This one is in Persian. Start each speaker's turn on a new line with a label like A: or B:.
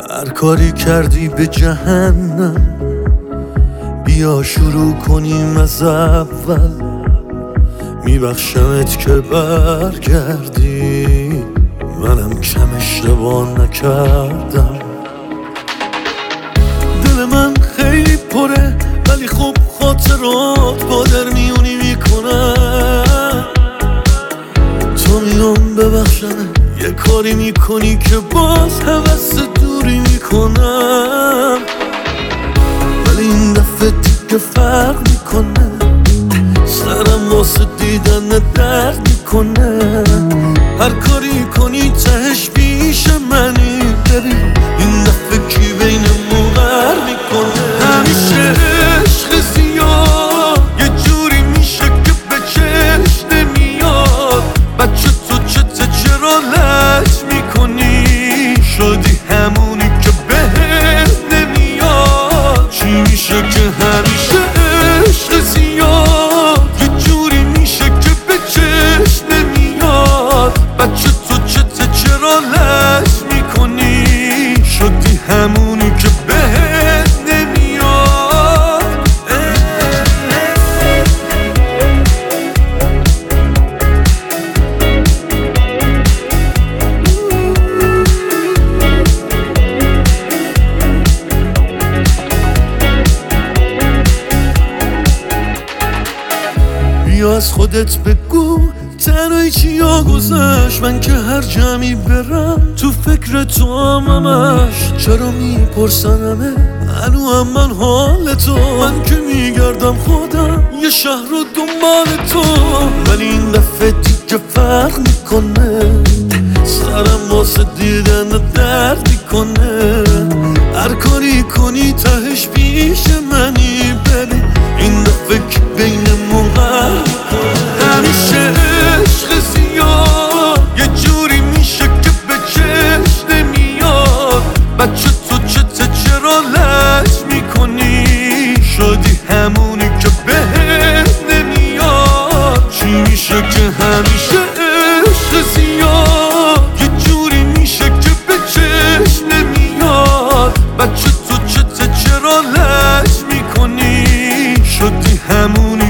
A: هر کاری کردی به جهنم، بیا شروع کنیم از اول. میبخشمت که برگردی، منم کم اشتباه نکردم. دل من خیلی پره ولی خب خاطرات با در میونی میکنم. تو میام ببخشنه یه کاری میکنی که باز هوس دوری میکنم، ولی این دفعه دیگه فرق میکنه. سرم واسه دیدن درد میکنه. هر کاری کنی تهش پیش منی، ببین این دفعه کی بینمون غر میکنه. همیشه عشق زیاد یه جوری میشه که به چشم نمیاد. بچه تو چته چرا لج میکنی؟ شدی همونی که بهت نمیاد. چی میشه که همیشه عشق زیاد یه جوری میشه که به چشم نمیاد. بچه تو چته چرا لج میکنی؟ شدی همونی که بهت نمیاد. بیا از خودت بگو تنهایی چیا گذشت. من که هر جمعی برم تو فکر تو همش. چرا میپرسنمه هنو هم من حال تو؟ من که میگردم خودم یه شهر رو دنبال تو، ولی این دفعه دیگه فرق میکنه. سرم واسه دیدن درد میکنه. هر کاری کنی تهش پیش منی، ببین این دفعه که بینمون غر میکنه. همیشه عشق زیاد یه جوری میشه که به چشم نمیاد. بچه تو چته چرا لج میکنی؟ شدی همونی که بهت نمیاد. چی میشه که همیشه عشق زیاد یه جوری میشه که به چشم نمیاد. بچه تو چته چرا لج میکنی؟ شدی همونی